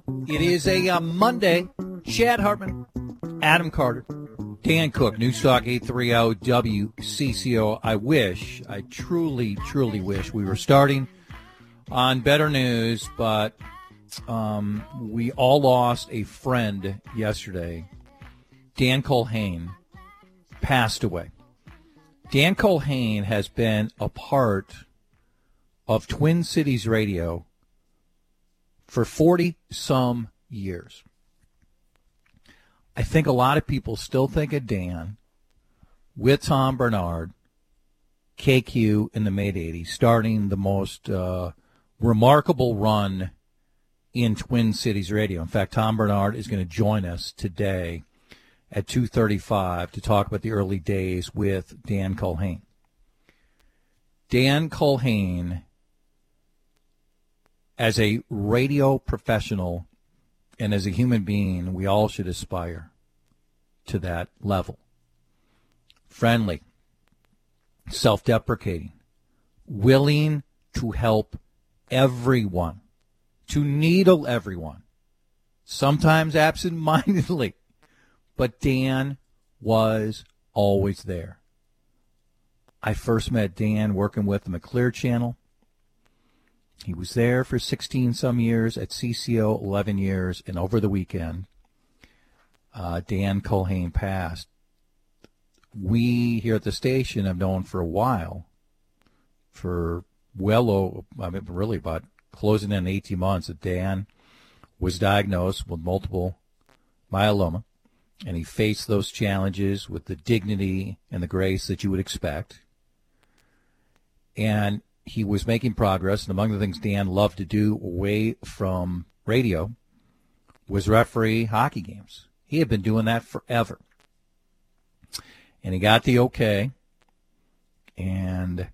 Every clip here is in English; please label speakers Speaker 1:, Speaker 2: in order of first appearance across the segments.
Speaker 1: It is a Monday. Chad Hartman, Adam Carter, Dan Cook, Newstalk 830 WCCO. I truly wish we were starting on better news, but we all lost a friend yesterday. Dan Culhane passed away. Dan Culhane has been a part of Twin Cities Radio for 40-some years. I think a lot of people still think of Dan with Tom Bernard, KQ in the mid-'80s, starting the most remarkable run in Twin Cities Radio. In fact, Tom Bernard is going to join us today at 2:35 to talk about the early days with Dan Culhane. Dan Culhane, as a radio professional and as a human being, we all should aspire to that level. Friendly, self-deprecating, willing to help everyone, to needle everyone, sometimes absent-mindedly, but Dan was always there. I first met Dan working with him at Clear Channel. He was there for 16-some years, at CCO 11 years, and over the weekend, Dan Culhane passed. We here at the station have known for a while, for really about closing in 18 months, that Dan was diagnosed with multiple myeloma, and he faced those challenges with the dignity and the grace that you would expect. And he was making progress, and among the things Dan loved to do away from radio was referee hockey games. He had been doing that forever. And he got the okay, and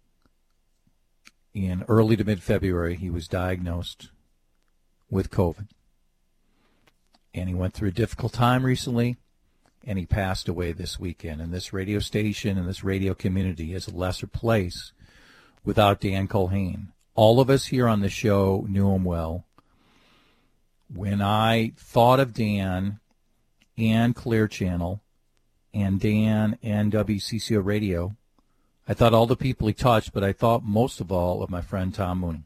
Speaker 1: in early to mid-February, he was diagnosed with COVID. And he went through a difficult time recently, and he passed away this weekend. And this radio station and this radio community is a lesser place without Dan Culhane. All of us here on the show knew him well. When I thought of Dan and Clear Channel and Dan and WCCO Radio, I thought all the people he touched, but I thought most of all of my friend Tom Mooney.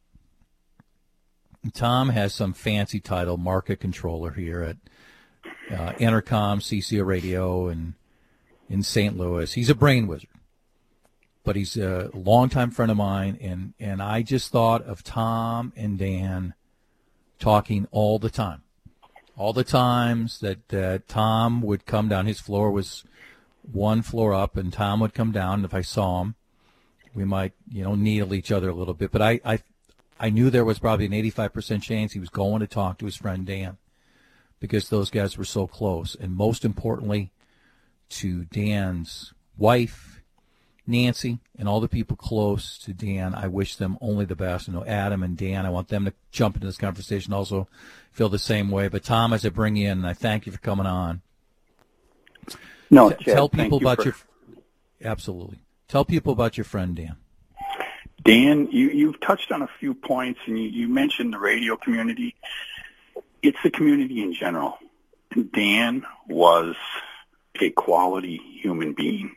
Speaker 1: Tom has some fancy title, market controller here at Intercom, CCO Radio, and in St. Louis. He's a brain wizard, but he's a longtime friend of mine, and I just thought of Tom and Dan talking all the time. All the times that Tom would come down. His floor was one floor up, and Tom would come down, and if I saw him, we might, needle each other a little bit. But I knew there was probably an 85% chance he was going to talk to his friend Dan, because those guys were so close. And most importantly, to Dan's wife, Nancy, and all the people close to Dan, I wish them only the best. Adam and Dan, I want them to jump into this conversation, also feel the same way. But Tom, as I bring you in, I thank you for coming on.
Speaker 2: No, Chad,
Speaker 1: tell people about absolutely. Tell people about your friend Dan.
Speaker 2: Dan, you've touched on a few points, and you mentioned the radio community. It's the community in general. Dan was a quality human being.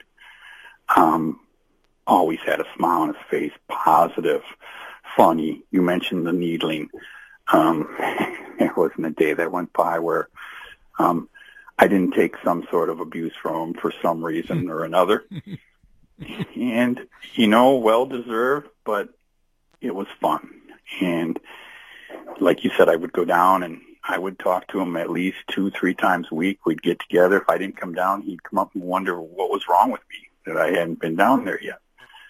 Speaker 2: Always had a smile on his face, positive, funny. You mentioned the needling. There wasn't a day that went by where I didn't take some sort of abuse from him for some reason or another. And, well-deserved, but it was fun. And like you said, I would go down and I would talk to him at least 2-3 times a week. We'd get together. If I didn't come down, he'd come up and wonder what was wrong with me, that I hadn't been down there yet.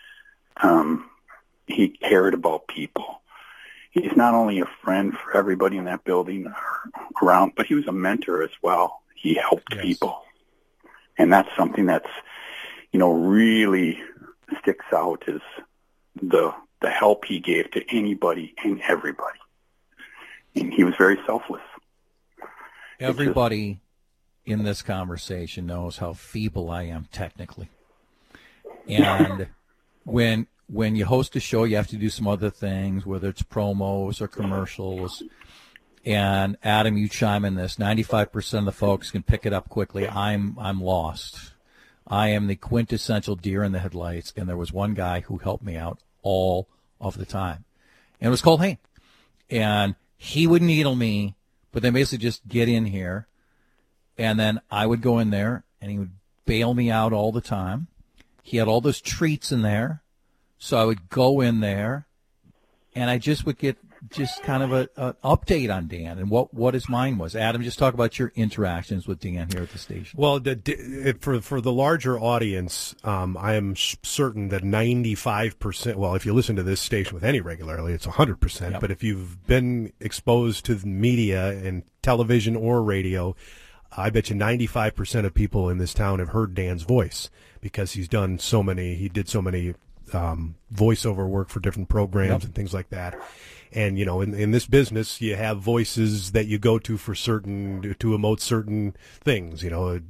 Speaker 2: He cared about people. He's not only a friend for everybody in that building or around, but he was a mentor as well. He helped people. And that's something that's, really sticks out, is the help he gave to anybody and everybody. And he was very selfless.
Speaker 1: Everybody in this conversation knows how feeble I am technically. And when you host a show, you have to do some other things, whether it's promos or commercials. And Adam, you chime in this. 95% of the folks can pick it up quickly. I'm lost. I am the quintessential deer in the headlights, and there was one guy who helped me out all of the time. And it was Cole Hain. And he would needle me, but then basically just get in here. And then I would go in there, and he would bail me out all the time. He had all those treats in there. So I would go in there, and I just would get just kind of an update on Dan and what his mind was. Adam, just talk about your interactions with Dan here at the station.
Speaker 3: Well, for the larger audience, I am certain that 95%, well, if you listen to this station with any regularity, it's 100%. Yep. But if you've been exposed to the media and television or radio, I bet you 95% of people in this town have heard Dan's voice because he did so many voiceover work for different programs and things like that. And, in this business, you have voices that you go to to emote certain things,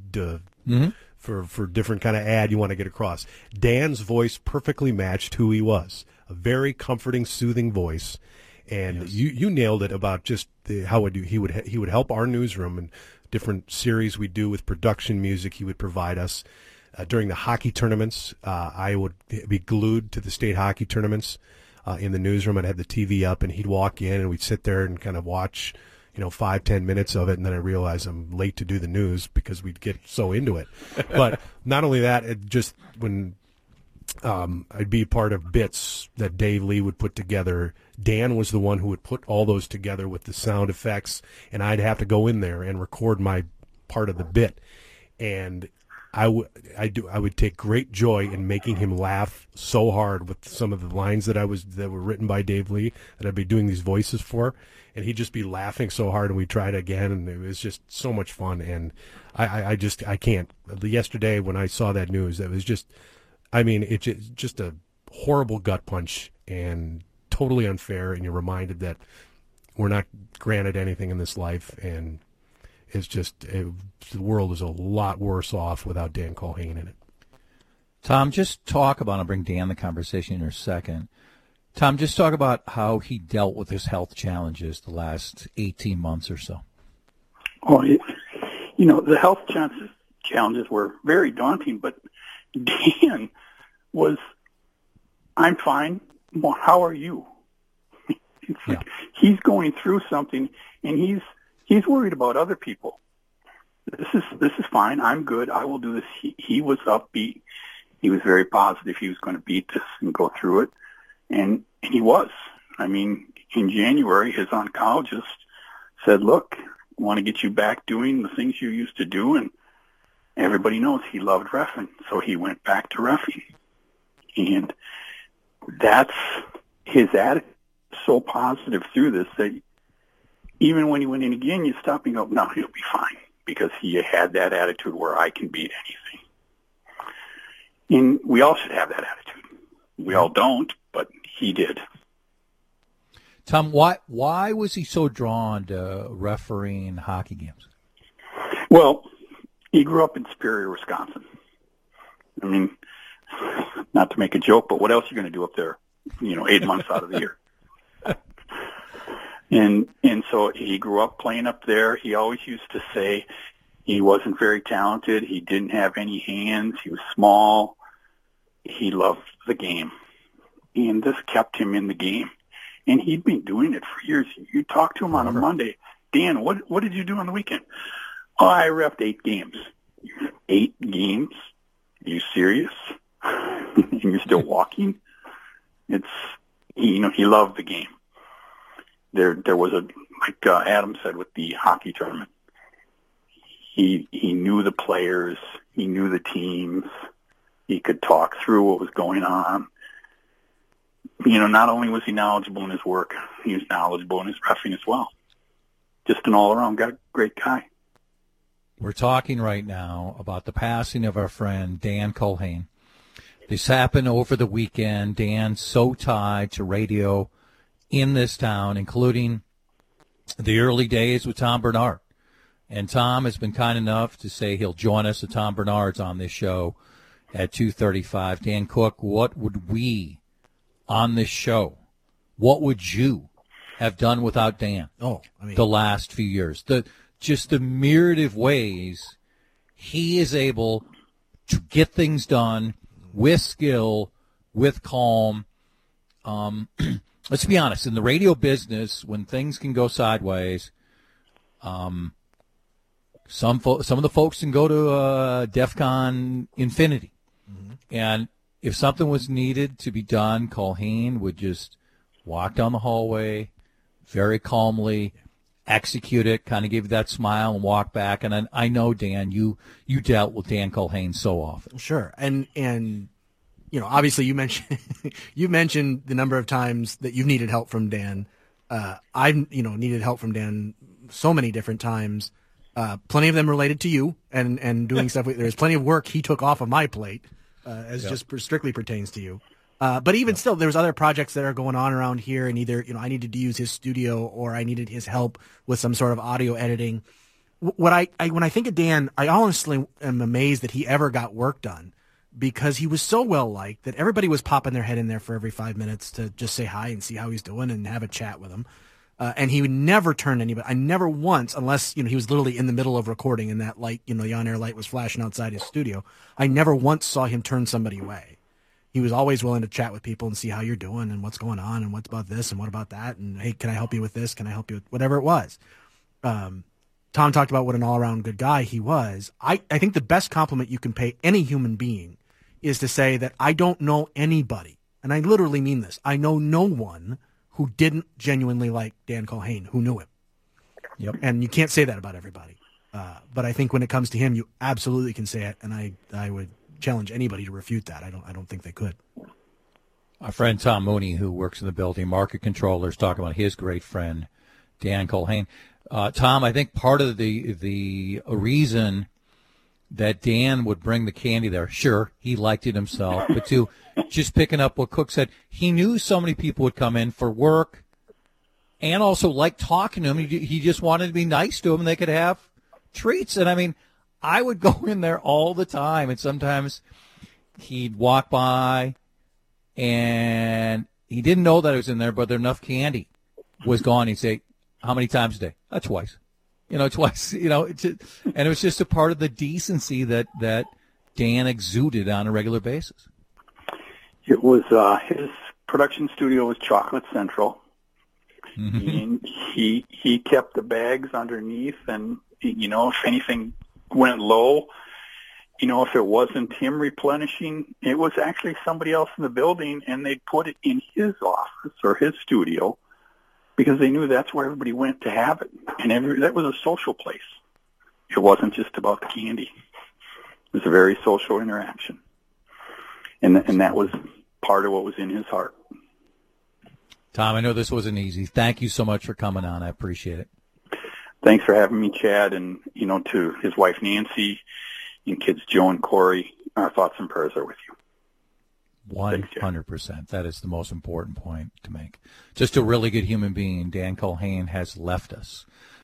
Speaker 3: for different kind of ad you want to get across. Dan's voice perfectly matched who he was. A very comforting, soothing voice. And you nailed it about just how he would help our newsroom and different series we do with production music he would provide us. During the hockey tournaments, I would be glued to the state hockey tournaments in the newsroom. I'd have the TV up, and he'd walk in, and we'd sit there and kind of watch, 5-10 minutes of it, and then I realized I'm late to do the news because we'd get so into it. But not only that, it just when I'd be part of bits that Dave Lee would put together, Dan was the one who would put all those together with the sound effects, and I'd have to go in there and record my part of the bit. And I would take great joy in making him laugh so hard with some of the lines that were written by Dave Lee that I'd be doing these voices for, and he'd just be laughing so hard, and we'd try it again, and it was just so much fun. And I can't. Yesterday when I saw that news, it was just, it's just a horrible gut punch and totally unfair, and you're reminded that we're not granted anything in this life, and it's just the world is a lot worse off without Dan Culhane in it.
Speaker 1: Tom, just talk about, I'll bring Dan in the conversation in a second. Tom, just talk about how he dealt with his health challenges the last 18 months or so.
Speaker 2: Oh, the health challenges were very daunting, but Dan was, I'm fine. Well, how are you? It's like he's going through something, and he's worried about other people. This is fine. I'm good. I will do this. He was upbeat. He was very positive. He was going to beat this and go through it. And he was. In January, his oncologist said, look, I want to get you back doing the things you used to do. And everybody knows he loved reffing. So he went back to reffing. And that's his attitude. So positive through this that even when he went in again, you stop and go, no, he'll be fine, because he had that attitude where I can beat anything. And we all should have that attitude. We all don't, but he did.
Speaker 1: Tom, why was he so drawn to refereeing hockey games?
Speaker 2: Well, he grew up in Superior, Wisconsin. Not to make a joke, but what else are you going to do up there, 8 months out of the year? And so he grew up playing up there. He always used to say he wasn't very talented. He didn't have any hands. He was small. He loved the game. And this kept him in the game. And he'd been doing it for years. You talk to him on a Monday, Dan, what did you do on the weekend? Oh, I reffed 8 games. 8 games? Are you serious? And you're still walking? He loved the game. There was like Adam said with the hockey tournament, he knew the players, he knew the teams, he could talk through what was going on. Not only was he knowledgeable in his work, he was knowledgeable in his reffing as well. Just an all-around great guy.
Speaker 1: We're talking right now about the passing of our friend Dan Culhane. This happened over the weekend. Dan's so tied to radio in this town, including the early days with Tom Bernard. And Tom has been kind enough to say he'll join us at Tom Bernard's on this show at 2:35. Dan Cook, what would we on this show, what would you have done without Dan.
Speaker 4: Oh, I mean,
Speaker 1: the last few years. Just the myriad of ways he is able to get things done with skill, with calm. Let's be honest, in the radio business, when things can go sideways, some of the folks can go to DEFCON infinity. Mm-hmm. And if something was needed to be done, Culhane would just walk down the hallway very calmly, execute it, kind of give that smile and walk back. And I know, Dan, you dealt with Dan Culhane so often.
Speaker 4: Sure. And you know, obviously you mentioned the number of times that you've needed help from Dan. I've needed help from Dan so many different times. Plenty of them related to you and doing stuff. There's plenty of work he took off of my plate, just strictly pertains to you. But even still, there's other projects that are going on around here, and either, you know, I needed to use his studio or I needed his help with some sort of audio editing. When I think of Dan, I honestly am amazed that he ever got work done, because he was so well liked that everybody was popping their head in there for every 5 minutes to just say hi and see how he's doing and have a chat with him. And he would never turn anybody. I never once, unless, you know, he was literally in the middle of recording and that light, you know, the on-air light was flashing outside his studio. I never once saw him turn somebody away. He was always willing to chat with people and see how you're doing and what's going on and what's about this and what about that. And, hey, can I help you with this? Can I help you with whatever it was? Tom talked about what an all-around good guy he was. I think the best compliment you can pay any human being is to say that I don't know anybody, and I literally mean this, I know no one who didn't genuinely like Dan Culhane, who knew him.
Speaker 1: Yep.
Speaker 4: And you can't say that about everybody. But I think when it comes to him, you absolutely can say it, and I would challenge anybody to refute that. I don't think they could.
Speaker 1: Our friend Tom Mooney, who works in the building, market controller, is talking about his great friend, Dan Culhane. Tom, I think part of the reason that Dan would bring the candy there, sure, he liked it himself, but to just picking up what Cook said, he knew so many people would come in for work and also liked talking to him. He just wanted to be nice to them and they could have treats. And, I mean, I would go in there all the time, and sometimes he'd walk by and he didn't know that I was in there, but enough candy was gone. He'd say, how many times a day? Twice. Twice, and it was just a part of the decency that Dan exuded on a regular basis.
Speaker 2: It was his production studio was Chocolate Central. Mm-hmm. And he kept the bags underneath, and, if anything went low, if it wasn't him replenishing, it was actually somebody else in the building, and they'd put it in his office or his studio, because they knew that's where everybody went to have it. And that was a social place. It wasn't just about the candy. It was a very social interaction. And that was part of what was in his heart.
Speaker 1: Tom, I know this wasn't easy. Thank you so much for coming on. I appreciate it.
Speaker 2: Thanks for having me, Chad. And, to his wife, Nancy, and kids, Joe and Corey, our thoughts and prayers are with you.
Speaker 1: 100%. That is the most important point to make. Just a really good human being. Dan Culhane has left us.